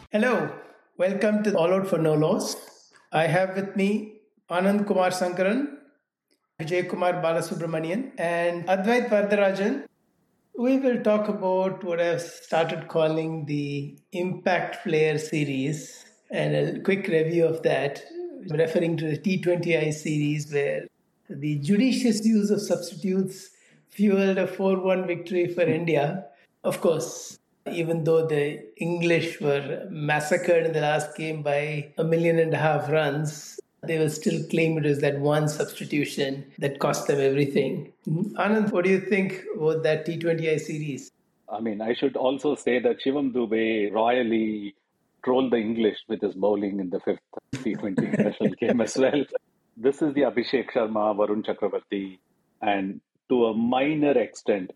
Hello, welcome to All Out for No Loss. I have with me Anand Kumar Sankaran, Vijay Kumar Balasubramanian, and Advait Vardarajan. We will talk about what I've started calling the Impact Player series and a quick review of that, referring to the T20I series where the judicious use of substitutes fueled a 4-1 victory for India. Of course, even though the English were massacred in the last game by 1.5 million runs, they will still claim it as that one substitution that cost them everything. Anand, what do you think about that T20I series? I should also say that Shivam Dube royally trolled the English with his bowling in the fifth T20 international game as well. This is the Abhishek Sharma, Varun Chakravarti, and to a minor extent,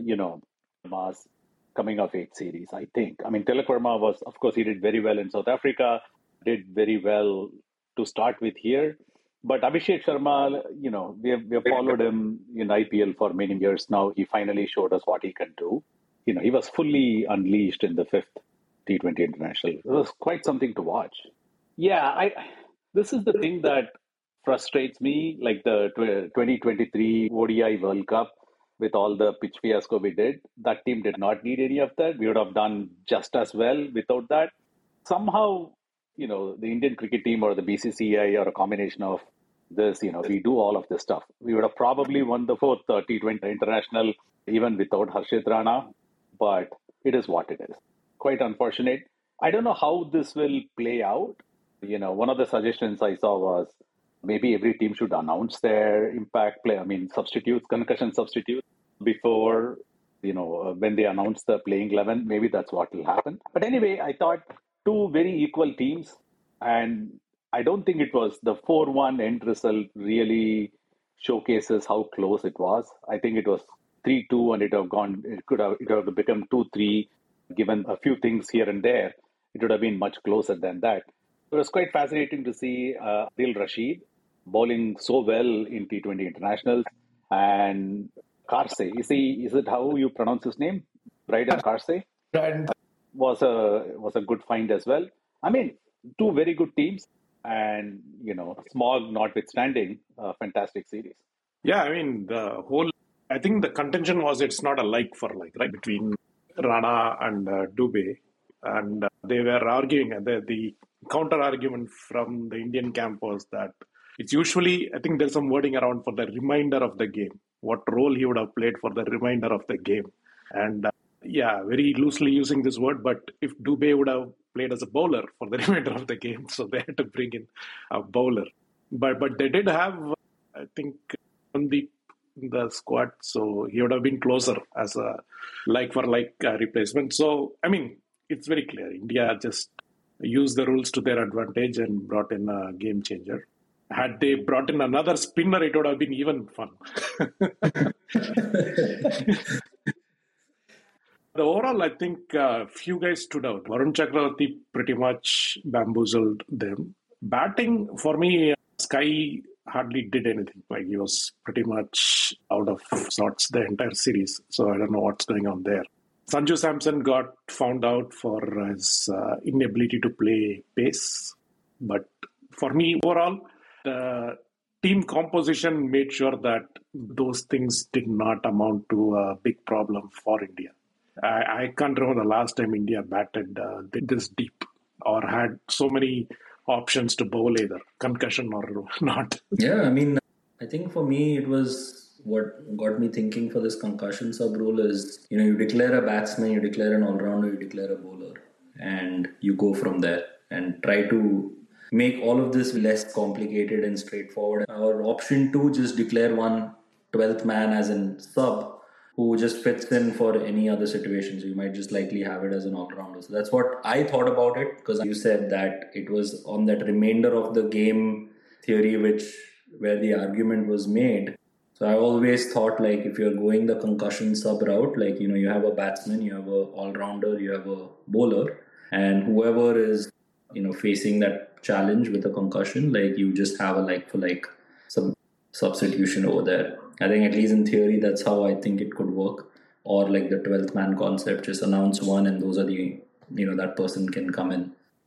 Mas coming of age series, I think. Tilak Verma was, of course, he did very well in South Africa, did very well to start with here. But Abhishek Sharma, we have followed him in IPL for many years now. He finally showed us what he can do. He was fully unleashed in the fifth T20 international. It was quite something to watch. Yeah, this is the thing that frustrates me, like the 2023 ODI World Cup with all the pitch fiasco we did. That team did not need any of that. We would have done just as well without that. Somehow, the Indian cricket team or the BCCI or a combination of this, we do all of this stuff. We would have probably won the fourth T20 international even without Harshit Rana, but it is what it is. Quite unfortunate. I don't know how this will play out. One of the suggestions I saw was maybe every team should announce their impact play. Substitutes, concussion substitutes before, when they announce the playing 11. Maybe that's what will happen. But anyway, I thought two very equal teams. And I don't think it was the 4-1 end result really showcases how close it was. I think it was 3-2 and it could have become 2-3 given a few things here and there. It would have been much closer than that. It was quite fascinating to see Adil Rashid bowling so well in T20 internationals, and Karsey. Is it how you pronounce his name? Brydon Karsey was a good find as well. Two very good teams, and small notwithstanding, a fantastic series. Yeah, I think the contention was it's not a like for like, right, between Rana and Dube. And they were arguing, and the counter argument from the Indian camp was that it's usually, I think there's some wording around for the remainder of the game, what role he would have played for the remainder of the game. And very loosely using this word, but if Dube would have played as a bowler for the remainder of the game, so they had to bring in a bowler. But they did have, I think, Mandeep in the squad, so he would have been closer as a like-for-like replacement. So, it's very clear. India just used the rules to their advantage and brought in a game changer. Had they brought in another spinner, it would have been even fun. Overall, I think few guys stood out. Varun Chakravarti pretty much bamboozled them. Batting, for me, Sky hardly did anything. He was pretty much out of sorts the entire series. So I don't know what's going on there. Sanju Samson got found out for his inability to play pace. But for me, overall, the team composition made sure that those things did not amount to a big problem for India. I can't remember the last time India batted this deep or had so many options to bowl either, concussion or not. Yeah, I think for me it was what got me thinking for this concussion sub rule is, you declare a batsman, you declare an all-rounder, you declare a bowler, and you go from there and try to make all of this less complicated and straightforward. Or option 2, just declare one 12th man as in sub who just fits in for any other situation. So you might just likely have it as an all-rounder. So that's what I thought about it, because you said that it was on that remainder of the game theory where the argument was made. So I always thought, if you're going the concussion sub route, you have a batsman, you have a all-rounder, you have a bowler, and whoever is, facing that challenge with a concussion, you just have a like-for-like substitution over there. I think at least in theory, that's how I think it could work. Or the 12th man concept, just announce one and those are the, that person can come in.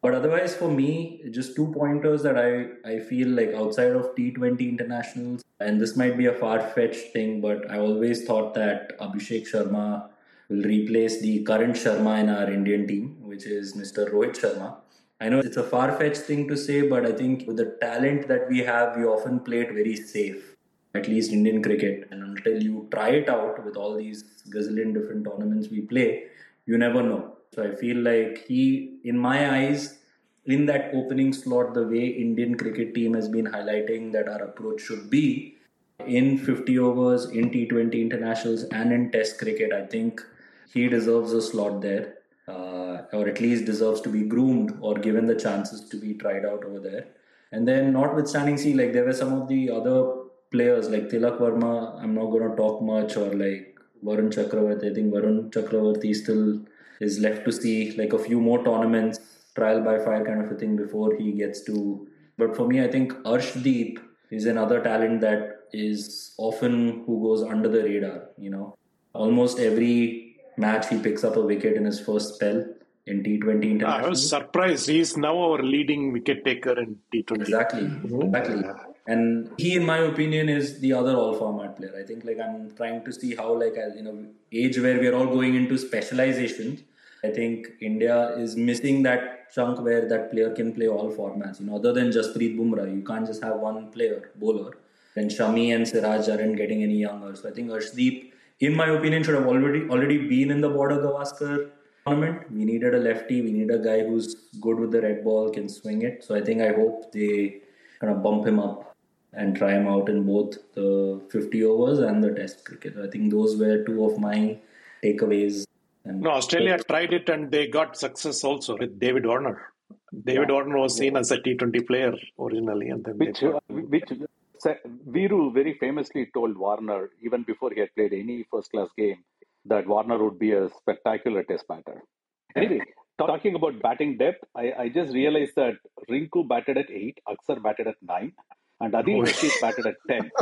But otherwise, for me, just 2 pointers that I feel like outside of T20 internationals, and this might be a far-fetched thing, but I always thought that Abhishek Sharma will replace the current Sharma in our Indian team, which is Mr. Rohit Sharma. I know it's a far-fetched thing to say, but I think with the talent that we have, we often play it very safe, at least Indian cricket. And until you try it out with all these gazillion different tournaments we play, you never know. So I feel like he, in my eyes, in that opening slot, the way Indian cricket team has been highlighting that our approach should be in 50 overs, in T20 internationals, and in Test cricket, I think he deserves a slot there, or at least deserves to be groomed or given the chances to be tried out over there. And then, notwithstanding, see, like there were some of the other players like Tilak Verma. I'm not going to talk much, or like Varun Chakravarti. I think Varun Chakravarti still is left to see like a few more tournaments, trial by fire kind of a thing before he gets to. But for me, I think Arshdeep is another talent that is often who goes under the radar. Almost every match he picks up a wicket in his first spell in T20 international. I was surprised. He's now our leading wicket taker in T20. Exactly. And he, in my opinion, is the other all-format player. I think I'm trying to see how in an age where we are all going into specializations, I think India is missing that chunk where that player can play all formats. Other than Jasprit Bumrah, you can't just have one player, bowler. And Shami and Siraj aren't getting any younger. So I think Arshdeep, in my opinion, should have already been in the Border Gavaskar tournament. We needed a lefty. We need a guy who's good with the red ball, can swing it. So I hope they kind of bump him up and try him out in both the 50 overs and the Test cricket. I think those were two of my takeaways. Australia tried it and they got success also with David Warner. David Warner was seen as a T20 player originally, and then which Viru very famously told Warner even before he had played any first-class game that Warner would be a spectacular Test batter. Anyway, talking about batting depth, I just realized that Rinku batted at 8, Aksar batted at 9, and Adil Rashid batted at 10.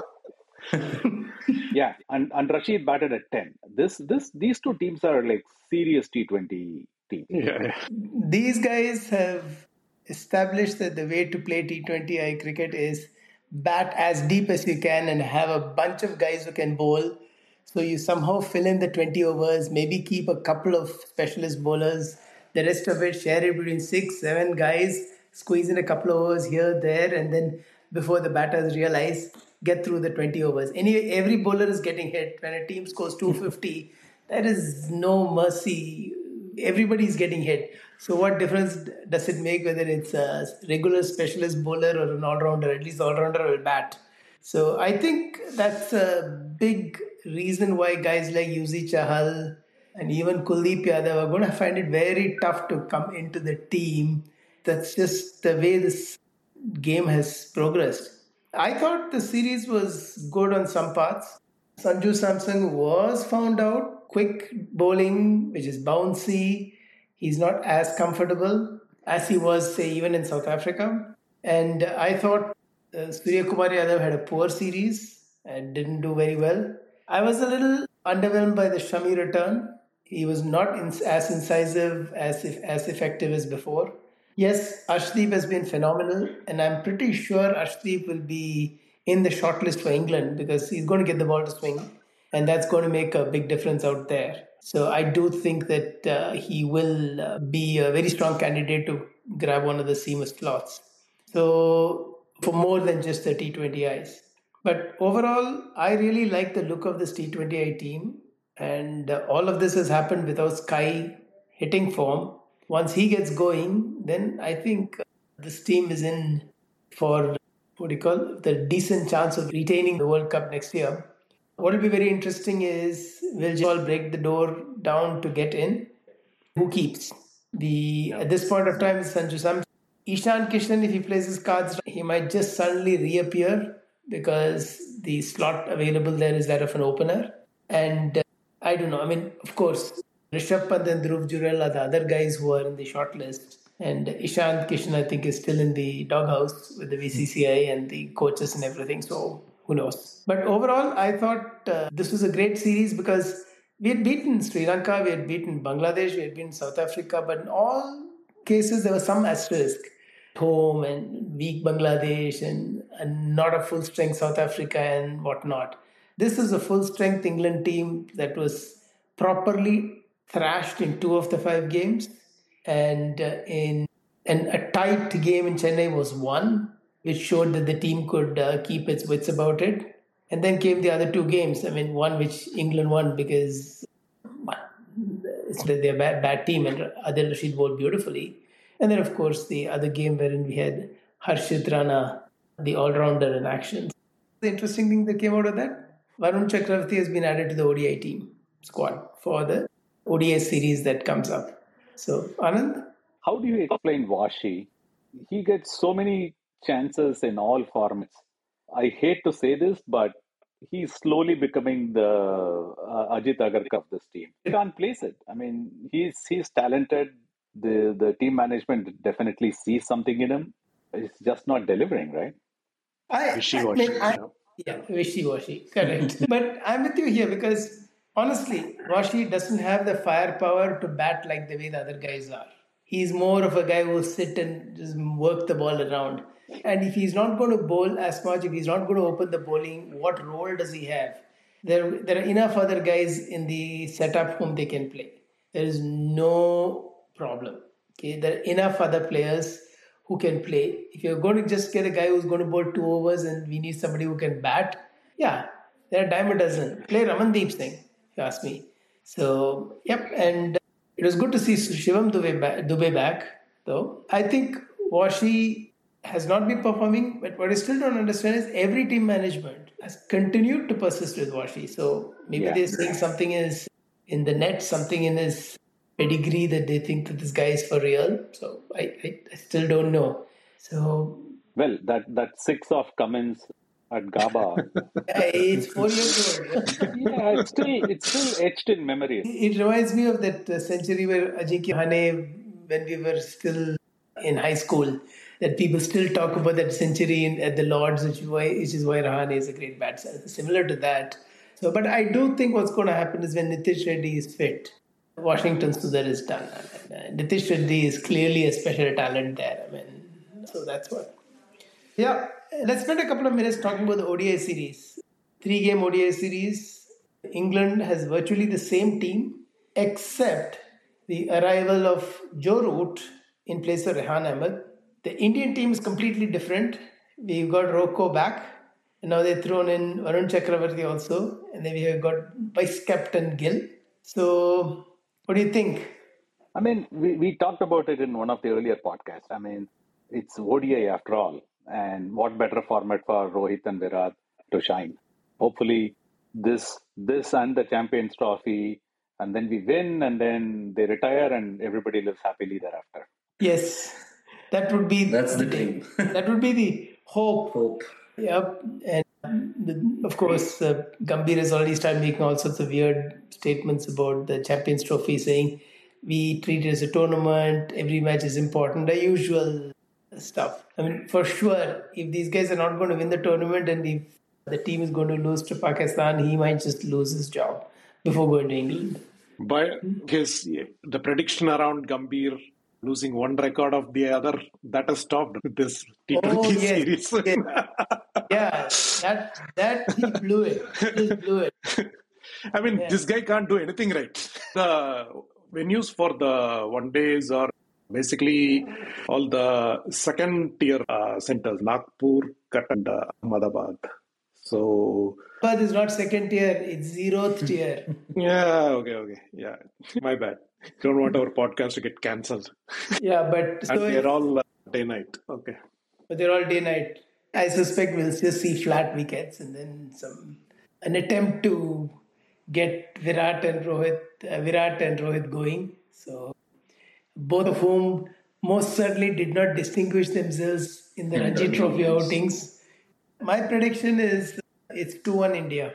Yeah, and Rashid batted at 10. These two teams are like serious T20 teams. Yeah. These guys have established that the way to play T20I cricket is bat as deep as you can and have a bunch of guys who can bowl. So you somehow fill in the 20 overs, maybe keep a couple of specialist bowlers. The rest of it, share it between 6, 7 guys, squeeze in a couple of overs here, there, and then before the batters realize, get through the 20 overs. Anyway, every bowler is getting hit. When a team scores 250, there is no mercy. Everybody's getting hit. So what difference does it make whether it's a regular specialist bowler or an all-rounder? At least the all-rounder will bat. So I think that's a big reason why guys like Yuzi Chahal and even Kuldeep Yadav are going to find it very tough to come into the team. That's just the way this game has progressed. I thought the series was good on some parts. Sanju Samson was found out. Quick bowling, which is bouncy. He's not as comfortable as he was, say, even in South Africa. And I thought Surya Kumar Yadav had a poor series and didn't do very well. I was a little underwhelmed by the Shami return. He was not as incisive, as effective as before. Yes, Arshdeep has been phenomenal, and I'm pretty sure Arshdeep will be in the shortlist for England because he's going to get the ball to swing, and that's going to make a big difference out there. So I do think that he will be a very strong candidate to grab one of the seamer slots. So for more than just the T20Is. But overall, I really like the look of this T20I team, and all of this has happened without Sky hitting form. Once he gets going, then I think this team is in for the decent chance of retaining the World Cup next year. What will be very interesting is, will Jaiswal break the door down to get in? Who keeps? At this point of time, it's Sanju Samson. Ishan Kishan, if he plays his cards, he might just suddenly reappear because the slot available there is that of an opener. And I don't know. I mean, of course, Rishabh Pant and Dhruv Jurel are the other guys who are in the shortlist. And Ishant Kishan, I think, is still in the doghouse with the BCCI and the coaches and everything. So who knows? But overall, I thought this was a great series because we had beaten Sri Lanka, we had beaten Bangladesh, we had beaten South Africa. But in all cases, there was some asterisk. Home and weak Bangladesh and not a full strength South Africa and whatnot. This is a full strength England team that was properly thrashed in 2 of the 5 games, and a tight game in Chennai was one, which showed that the team could keep its wits about it. And then came the other 2 games. I mean, one which England won because they're a bad team and Adil Rashid bowled beautifully. And then, of course, the other game wherein we had Harshit Rana, the all-rounder in action. The interesting thing that came out of that, Varun Chakravarti has been added to the ODI team squad for the ODI series that comes up. So, Anand? How do you explain Washi? He gets so many chances in all formats. I hate to say this, but he's slowly becoming the Ajit Agarkar of this team. He can't place it. I mean, he's talented. The team management definitely sees something in him. It's just not delivering, right? Wishy-washy. Wishy-washy, correct. But I'm with you here because honestly, Washi doesn't have the firepower to bat like the way the other guys are. He's more of a guy who will sit and just work the ball around. And if he's not going to bowl as much, if he's not going to open the bowling, what role does he have? There are enough other guys in the setup whom they can play. There is no problem. Okay, there are enough other players who can play. If you're going to just get a guy who's going to bowl 2 overs and we need somebody who can bat, yeah, there are a dime a dozen. Play Ramandeep Singh, if you ask me. So, yep, and it was good to see Shivam Dube back, though. I think Washi has not been performing, but what I still don't understand is every team management has continued to persist with Washi. So maybe they're saying something is in the net, something in his pedigree that they think that this guy is for real. So I still don't know. So well, that 6 of Cummins at Gaba, it's 4 years old. yeah, it's still etched in memory. It reminds me of that century where Ajinkya Rahane, when we were still in high school, that people still talk about that century at the Lords, which is why Rahane is a great batsman. Similar to that. So, but I do think what's going to happen is when Nitish Reddy is fit, Washington Sundar is done. Nitish Reddy is clearly a special talent there. I mean, so that's what. Yeah, let's spend a couple of minutes talking about the ODI series. 3-game ODI series. England has virtually the same team, except the arrival of Joe Root in place of Rehan Ahmed. The Indian team is completely different. We've got Rocco back, and now they've thrown in Varun Chakravarti also, and then we have got Vice Captain Gill. So, what do you think? I mean, we talked about it in one of the earlier podcasts. I mean, it's ODI after all. And what better format for Rohit and Virat to shine? Hopefully, this and the Champions Trophy, and then we win, and then they retire, and everybody lives happily thereafter. Yes, that's the dream. That would be the hope. Yep. And of course, Gambhir has already started making all sorts of weird statements about the Champions Trophy, saying we treat it as a tournament, every match is important, the usual stuff. I mean, for sure, if these guys are not going to win the tournament and if the team is going to lose to Pakistan, he might just lose his job before going to England. But the prediction around Gambhir losing one record of the other, that has stopped with this T20 series. That he blew it. He just blew it. I mean, this guy can't do anything right. The venues for the one days are basically all the second tier centers, Nagpur, Cut and Ahmedabad. So, but it's not second tier, it's 0th tier. Yeah, okay. Yeah, my bad. Don't want our podcast to get cancelled. Yeah, but... and they're all day-night. Okay. But they're all day-night. I suspect we'll just see flat wickets and then an attempt to get Virat and Rohit going. So, both of whom most certainly did not distinguish themselves in the Ranji Trophy outings. My prediction is it's 2-1 India.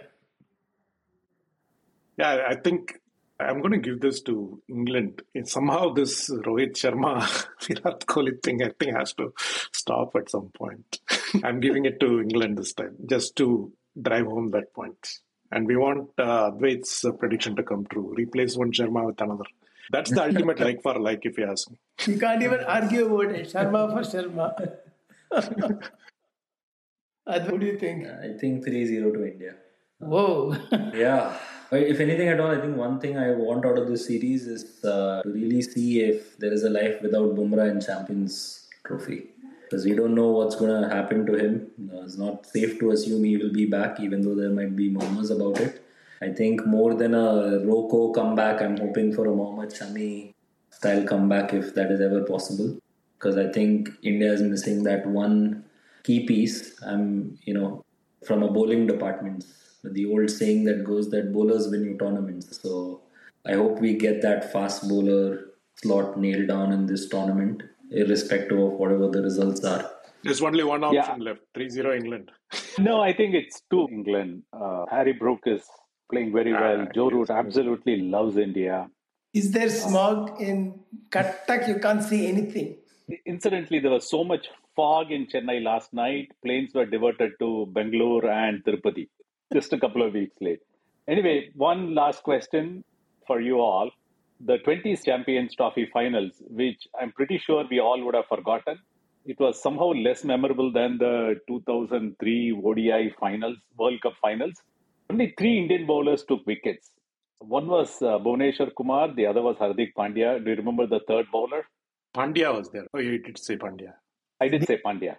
Yeah, I think I'm going to give this to England. Somehow this Rohit Sharma, Virat Kohli thing, I think has to stop at some point. I'm giving it to England this time, just to drive home that point. And we want Advait's prediction to come true. Replace one Sharma with another. That's the ultimate like for like, if you ask me. You can't even argue about it. Sharma for Sharma. What do you think? I think 3-0 to India. Whoa. Yeah. If anything at all, I think one thing I want out of this series is to really see if there is a life without Bumrah in Champions Trophy. Because we don't know what's going to happen to him. It's not safe to assume he will be back, even though there might be murmurs about it. I think more than a Roko comeback, I'm hoping for a Mohammad Shami style comeback if that is ever possible. Because I think India is missing that one key piece. From a bowling department. The old saying that goes that bowlers win you tournaments. So I hope we get that fast bowler slot nailed down in this tournament, irrespective of whatever the results are. There's only one option left, 3-0 England. No, I think it's 2 England. Harry Brook is playing very well. Joe Root absolutely loves India. Is there smog in Cuttack? You can't see anything. Incidentally, there was so much fog in Chennai last night. Planes were diverted to Bangalore and Tirupati just a couple of weeks late. Anyway, one last question for you all. The 20s Champions Trophy finals, which I'm pretty sure we all would have forgotten. It was somehow less memorable than the 2003 ODI finals, World Cup finals. Only 3 Indian bowlers took wickets. One was Bhuvneshwar Kumar, the other was Hardik Pandya. Do you remember the third bowler? Pandya was there. Oh, you did say Pandya. I did say Pandya.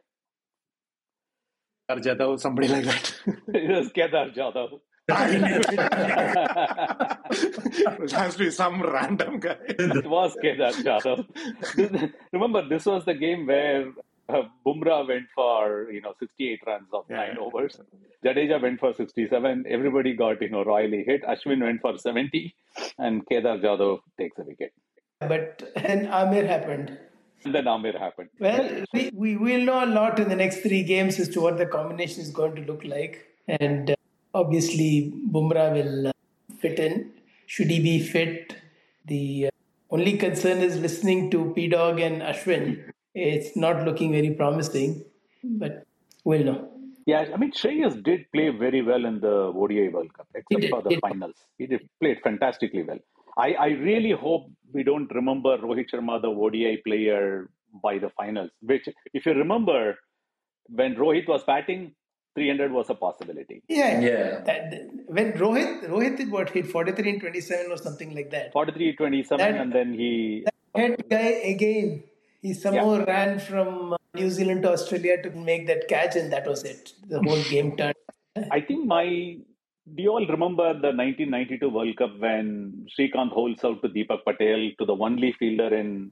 Jadhav, somebody like that. It was Kedar Jadhav. It has to be some random guy. It was Kedar Jadhav. Remember, this was the game where Bumrah went for 68 runs of 9 overs. Jadeja went for 67. Everybody got royally hit. Ashwin went for 70, and Kedar Jadhav takes a wicket. But then Amir happened. And then Amir happened. Well, we will know a lot in the next 3 games as to what the combination is going to look like. And obviously, Bumrah will fit in. Should he be fit? The only concern is listening to P-Dog and Ashwin. It's not looking very promising, but we'll know. Yeah, I mean, Shreyas did play very well in the ODI World Cup, except for the finals. He played fantastically well. I really hope we don't remember Rohit Sharma, the ODI player, by the finals, which, if you remember, when Rohit was batting, 300 was a possibility. Yeah. When Rohit did what, hit 43 in 27 or something like that. 43-27, and then he... That guy again, he somehow ran from New Zealand to Australia to make that catch, and that was it. The whole game turned. I think do you all remember the 1992 World Cup when Srikanth holds out to Deepak Patel, to the one-leaf fielder in,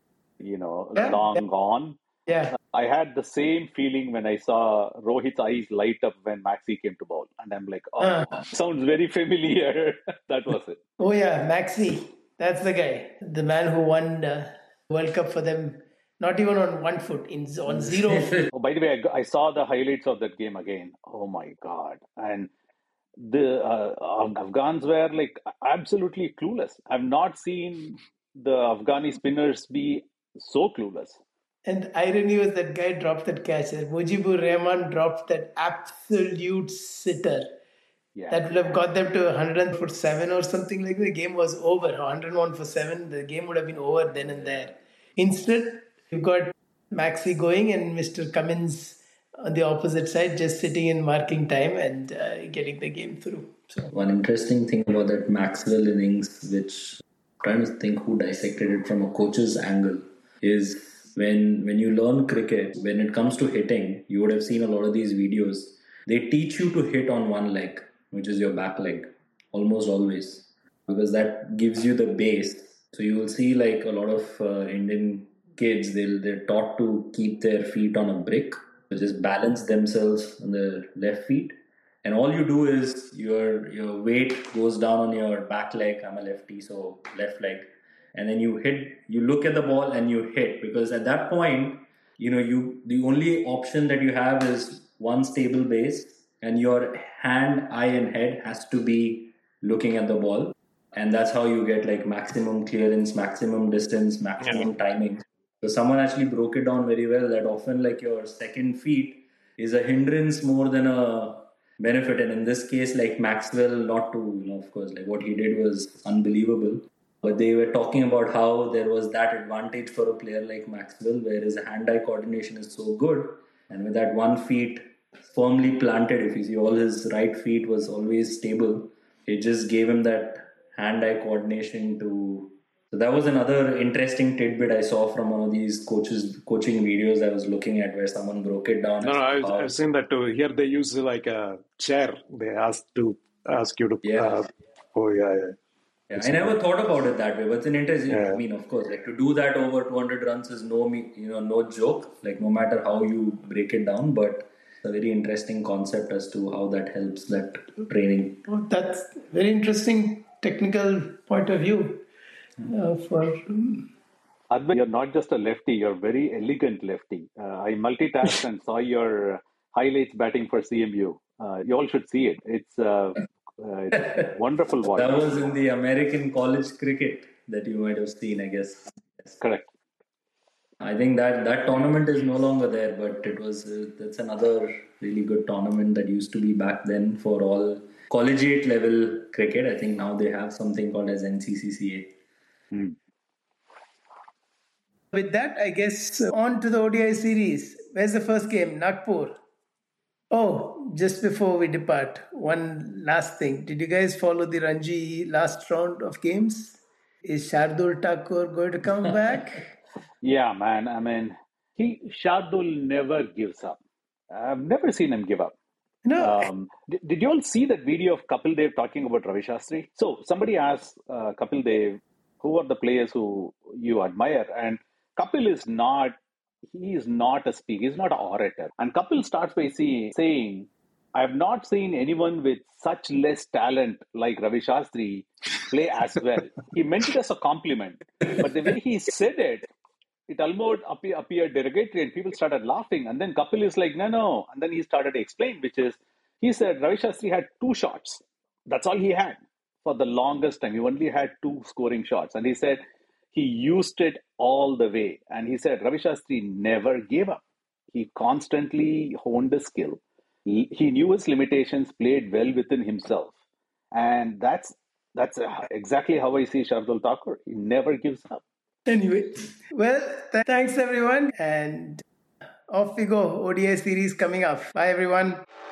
long gone? Yeah. I had the same feeling when I saw Rohit's eyes light up when Maxi came to bowl. And I'm like, sounds very familiar. That was it. Oh, yeah, Maxi. That's the guy. The man who won the World Cup for them, not even on 1 foot, on 0 foot. Oh, by the way, I saw the highlights of that game again. Oh, my God. And the Afghans were absolutely clueless. I've not seen the Afghani spinners be so clueless. And the irony was that guy dropped that catch. Mujibur Rahman dropped that absolute sitter. Yeah. That would have got them to 100 for 7 or something like that. The game was over. 101 for 7. The game would have been over then and there. Instead, you've got Maxi going and Mr. Cummins on the opposite side, just sitting in marking time and getting the game through. So one interesting thing about that Maxwell innings, which I'm trying to think who dissected it from a coach's angle, is when you learn cricket, when it comes to hitting, you would have seen a lot of these videos. They teach you to hit on one leg, which is your back leg, almost always, because that gives you the base. So you will see a lot of Indian kids, they're taught to keep their feet on a brick, to just balance themselves on the left feet. And all you do is your weight goes down on your back leg. I'm a lefty, so left leg. And then you look at the ball and you hit, because at that point, the only option that you have is one stable base, and your hand, eye and head has to be looking at the ball. And that's how you get maximum clearance, maximum distance, maximum timing. So someone actually broke it down very well, that often your second feet is a hindrance more than a benefit. And in this case, Maxwell, not to, of course, what he did was unbelievable. But they were talking about how there was that advantage for a player like Maxwell, where his hand-eye coordination is so good, and with that one feet firmly planted, if you see, all his right feet was always stable. It just gave him that hand-eye coordination to. So that was another interesting tidbit I saw from one of these coaching videos I was looking at, where someone broke it down. No, I've seen that too. Here they use like a chair. They ask you to. Yeah. Yeah. I never thought about it that way, but it's an interesting. Yeah. I mean, of course, like to do that over 200 runs is no joke. Like no matter how you break it down, but it's a very interesting concept as to how that helps that training. Oh, that's very interesting technical point of view. Advait, you're not just a lefty, you're a very elegant lefty. I multitasked and saw your highlights batting for CMU. You all should see it. It's wonderful watch. That was in the American college cricket that you might have seen, I guess. Yes. Correct. I think that tournament is no longer there, but it was that's another really good tournament that used to be back then for all collegiate level cricket. I think now they have something called as NCCCA. With that, I guess on to the ODI series. Where's the first game? Nagpur. Oh, just before we depart, one last thing. Did you guys follow the Ranji last round of games? Is Shardul Thakur going to come back? Yeah, man. I mean, Shardul never gives up. I've never seen him give up. No. Did you all see that video of Kapil Dev talking about Ravi Shastri? So somebody asked Kapil Dev, who are the players who you admire? And Kapil is not a speaker, he's not an orator. And Kapil starts by saying, I have not seen anyone with such less talent like Ravi Shastri play as well. He meant it as a compliment. But the way he said it, it almost appeared derogatory and people started laughing. And then Kapil is like, no. And then he started to explain, which is, he said Ravi Shastri had 2 shots. That's all he had for the longest time. He only had 2 scoring shots. And he said he used it all the way. And he said Ravi Shastri never gave up. He constantly honed his skill. He knew his limitations, played well within himself. And that's exactly how I see Shardul Thakur. He never gives up. Anyway, well, thanks everyone. And off we go. ODI series coming up. Bye everyone.